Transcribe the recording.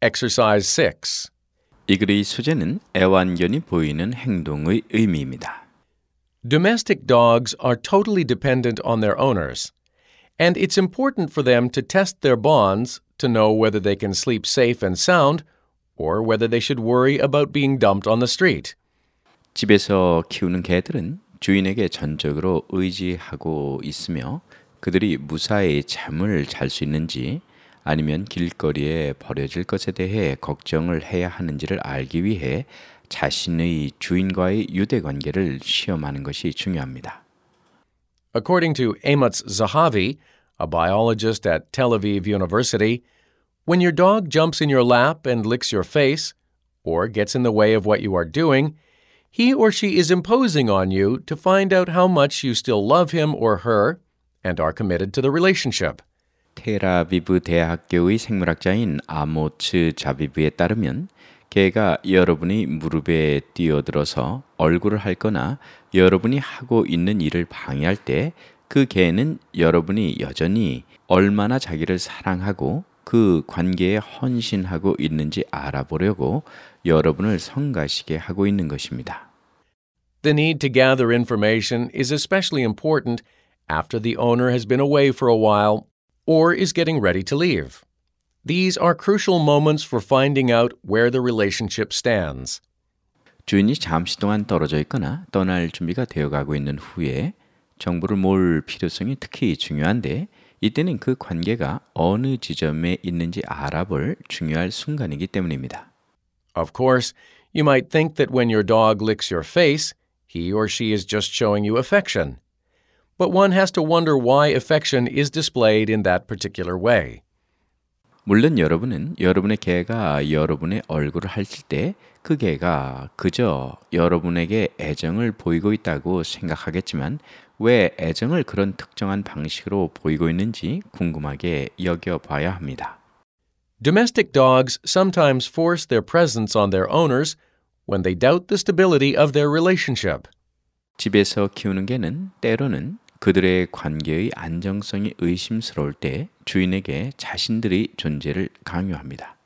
Exercise 6. 이 글의 소재는 애완견이 보이는 행동의 의미입니다. Domestic dogs are totally dependent on their owners, and it's important for them to test their bonds to know whether they can sleep safe and sound or whether they should worry about being dumped on the street. 집에서 키우는 개들은 주인에게 전적으로 의지하고 있으며 그들이 무사히 잠을 잘 수 있는지 아니면 길거리에 버려질 것에 대해 걱정을 해야 하는지를 알기 위해 자신의 주인과의 유대관계를 시험하는 것이 중요합니다. According to Amos Zahavi, a biologist at Tel Aviv University, when your dog jumps in your lap and licks your face, or gets in the way of what you are doing, he or she is imposing on you to find out how much you still love him or her and are committed to the relationship. 테라비브 대학교의 생물학자인 아모츠 자비브에 따르면 개가 여러분이 무릎에 뛰어들어서 얼굴을 핥거나 여러분이 하고 있는 일을 방해할 때 그 개는 여러분이 여전히 얼마나 자기를 사랑하고 그 관계에 헌신하고 있는지 알아보려고 여러분을 성가시게 하고 있는 것입니다. The need to gather information is especially important after the owner has been away for a while or is getting ready to leave. These are crucial moments for finding out where the relationship stands. 주인이 잠시 동안 떨어져 있거나 떠날 준비가 되어가고 있는 후에 정보를 모을 필요성이 특히 중요한데 이때는 그 관계가 어느 지점에 있는지 알아볼 중요할 순간이기 때문입니다. Of course, you might think that when your dog licks your face, he or she is just showing you affection. But one has to wonder why affection is displayed in that particular way. 물론 여러분은 여러분의 개가 여러분의 얼굴을 핥을 때 그 개가 그저 여러분에게 애정을 보이고 있다고 생각하겠지만 왜 애정을 그런 특정한 방식으로 보이고 있는지 궁금하게 여겨봐야 합니다. Domestic dogs sometimes force their presence on their owners when they doubt the stability of their relationship. 집에서 키우는 개는 때로는 그들의 관계의 안정성이 의심스러울 때 주인에게 자신들의 존재를 강요합니다.